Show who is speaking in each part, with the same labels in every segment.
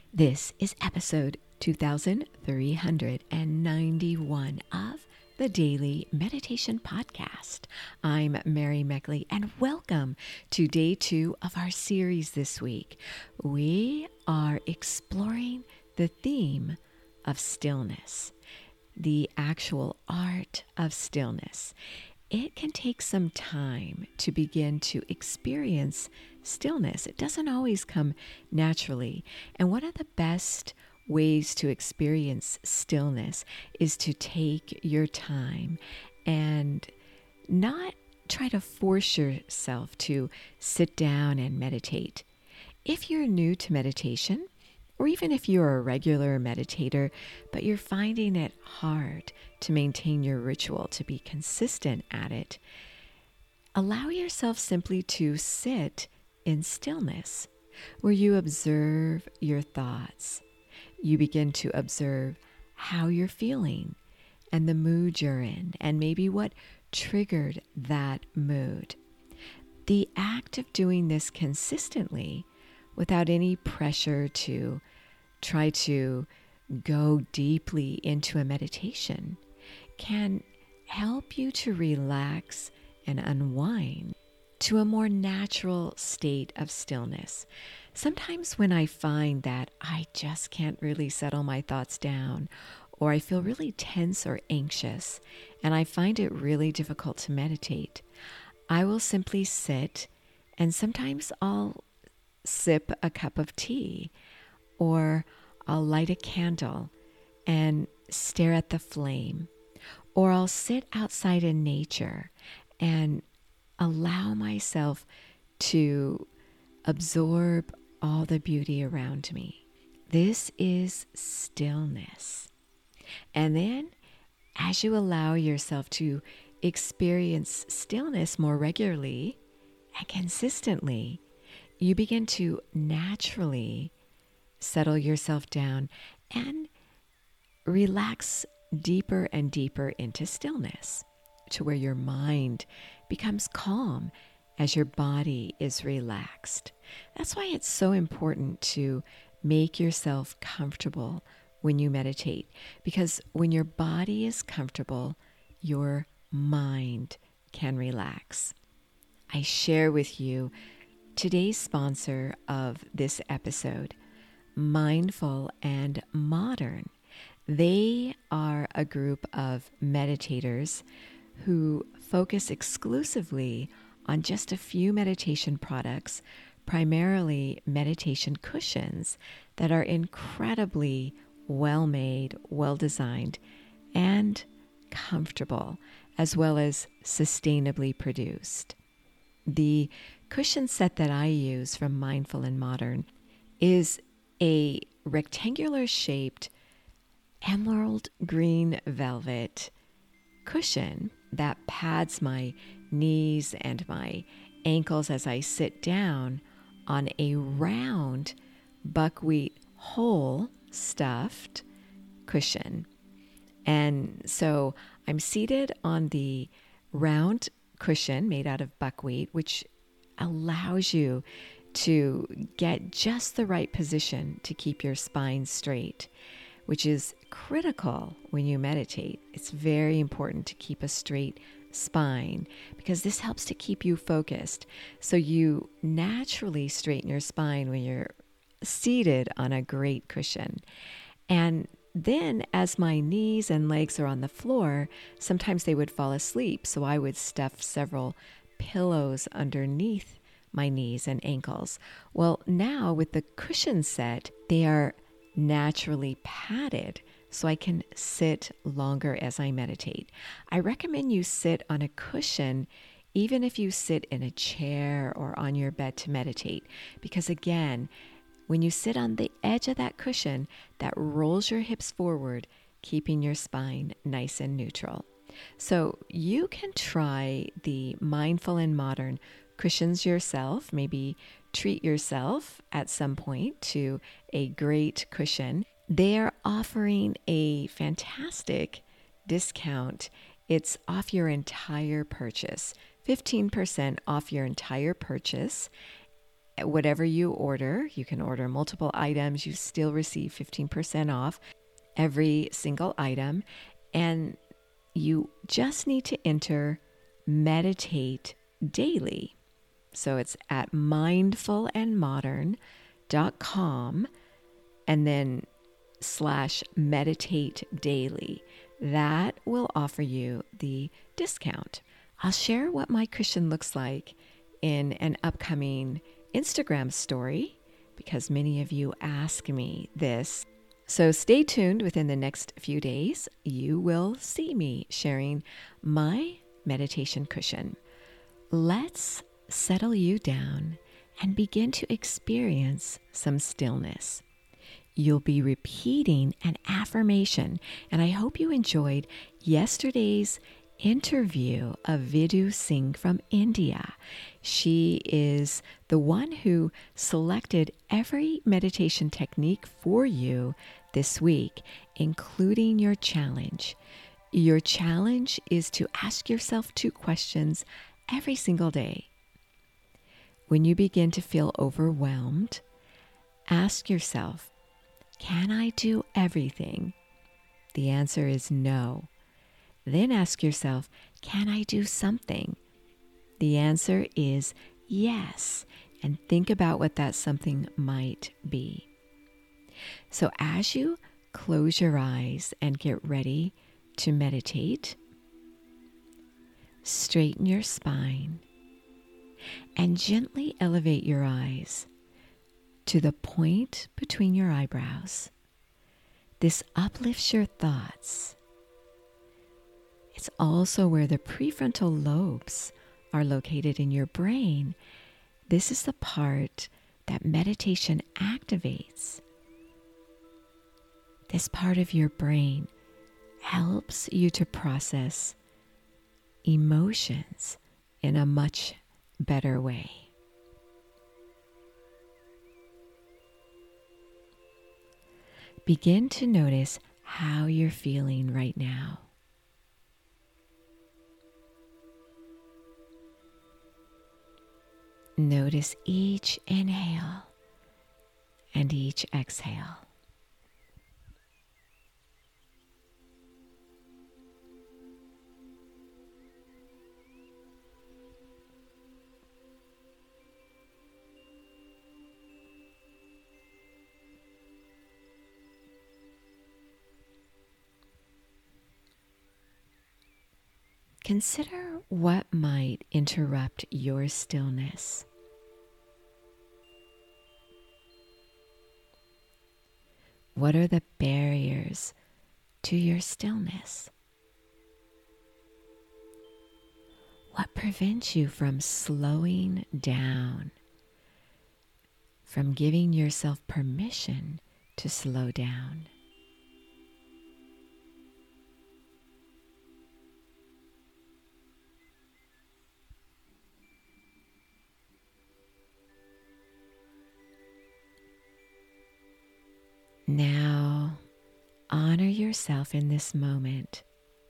Speaker 1: This is episode 2391 of the Daily Meditation Podcast. I'm Mary Meckley, and welcome to day 2 of our series this week. We are exploring the theme of stillness, the actual art of stillness. It can take some time to begin to experience stillness. It doesn't always come naturally. And one of the best ways to experience stillness is to take your time and not try to force yourself to sit down and meditate. If you're new to meditation, or even if you're a regular meditator, but you're finding it hard to maintain your ritual, to be consistent at it, allow yourself simply to sit in stillness, where you observe your thoughts. You begin to observe how you're feeling and the mood you're in, and maybe what triggered that mood. The act of doing this consistently, without any pressure to try to go deeply into a meditation, can help you to relax and unwind to a more natural state of stillness. Sometimes when I find that I just can't really settle my thoughts down, or I feel really tense or anxious, and I find it really difficult to meditate, I will simply sit, and sometimes I'll sip a cup of tea, or I'll light a candle and stare at the flame, or I'll sit outside in nature and allow myself to absorb all the beauty around me. This is stillness. And then as you allow yourself to experience stillness more regularly and consistently, you begin to naturally settle yourself down and relax deeper and deeper into stillness, to where your mind becomes calm as your body is relaxed. That's why it's so important to make yourself comfortable when you meditate, because when your body is comfortable, your mind can relax. I share with you today's sponsor of this episode, Mindful and Modern. They are a group of meditators who focus exclusively on just a few meditation products, primarily meditation cushions that are incredibly well-made, well-designed, and comfortable, as well as sustainably produced. The cushion set that I use from Mindful and Modern is a rectangular shaped emerald green velvet cushion that pads my knees and my ankles as I sit down on a round buckwheat whole stuffed cushion. And so I'm seated on the round cushion made out of buckwheat, which allows you to get just the right position to keep your spine straight, which is critical when you meditate. It's very important to keep a straight spine because this helps to keep you focused. So you naturally straighten your spine when you're seated on a great cushion. And then as my knees and legs are on the floor, sometimes they would fall asleep. So I would stuff several pillows underneath my knees and ankles. Well, now with the cushion set, they are naturally padded so I can sit longer as I meditate. I recommend you sit on a cushion even if you sit in a chair or on your bed to meditate, because again, when you sit on the edge of that cushion, that rolls your hips forward, keeping your spine nice and neutral. So you can try the Mindful and Modern cushions yourself. Maybe treat yourself at some point to a great cushion. They are offering a fantastic discount. It's off your entire purchase, 15% off your entire purchase. whatever you order, you can order multiple items. You still receive 15% off every single item. And you just need to enter meditate daily. So it's at mindfulandmodern.com and then /meditate daily. That will offer you the discount. I'll share what my cushion looks like in an upcoming Instagram story because many of you ask me this. So stay tuned. Within the next few days, you will see me sharing my meditation cushion. Let's settle you down and begin to experience some stillness. You'll be repeating an affirmation, and I hope you enjoyed yesterday's interview of Vidhu Singh from India. She is the one who selected every meditation technique for you this week, including your challenge. Your challenge is to ask yourself 2 questions every single day. When you begin to feel overwhelmed, ask yourself, can I do everything? The answer is no. Then ask yourself, can I do something? The answer is yes. And think about what that something might be. So as you close your eyes and get ready to meditate, straighten your spine and gently elevate your eyes to the point between your eyebrows. This uplifts your thoughts. It's also where the prefrontal lobes are located in your brain. This is the part that meditation activates. This part of your brain helps you to process emotions in a much better way. Begin to notice how you're feeling right now. Notice each inhale and each exhale. Consider what might interrupt your stillness. What are the barriers to your stillness? What prevents you from slowing down, from giving yourself permission to slow down? Now, honor yourself in this moment,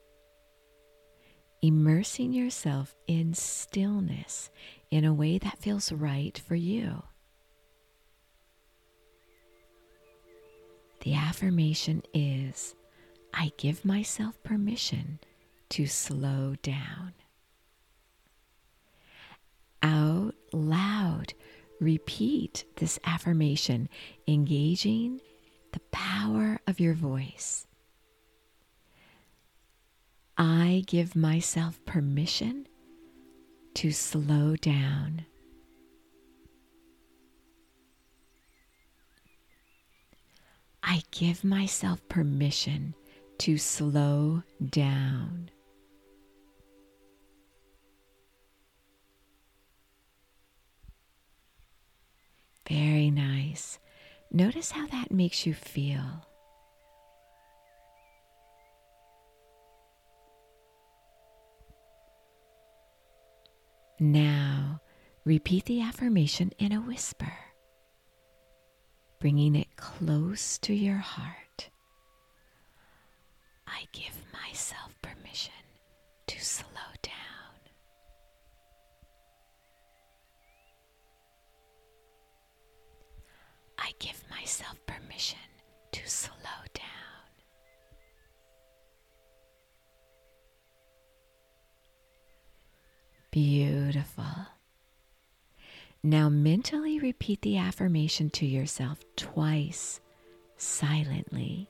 Speaker 1: immersing yourself in stillness in a way that feels right for you. The affirmation is, I give myself permission to slow down. Out loud, repeat this affirmation, engaging the power of your voice. I give myself permission to slow down. I give myself permission to slow down. Very nice. Notice how that makes you feel. Now, repeat the affirmation in a whisper, bringing it close to your heart. I give myself permission to slow down. I give myself permission to slow down. Beautiful. Now mentally repeat the affirmation to yourself twice, silently.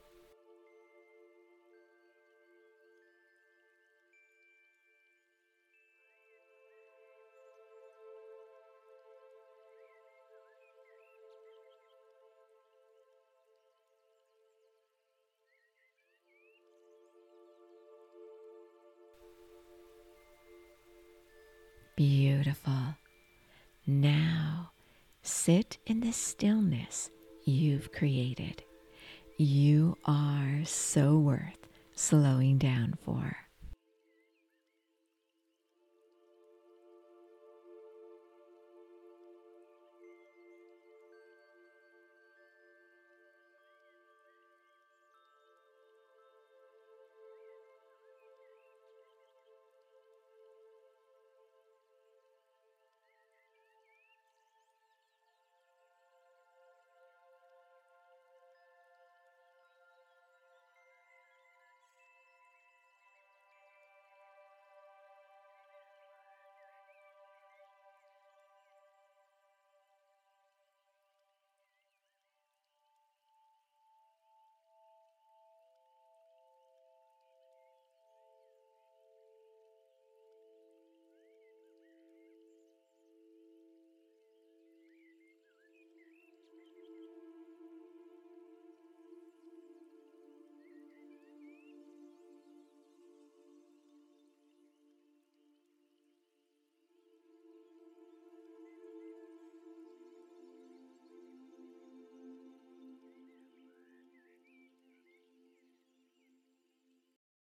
Speaker 1: Beautiful. Now sit in the stillness you've created. You are so worth slowing down for.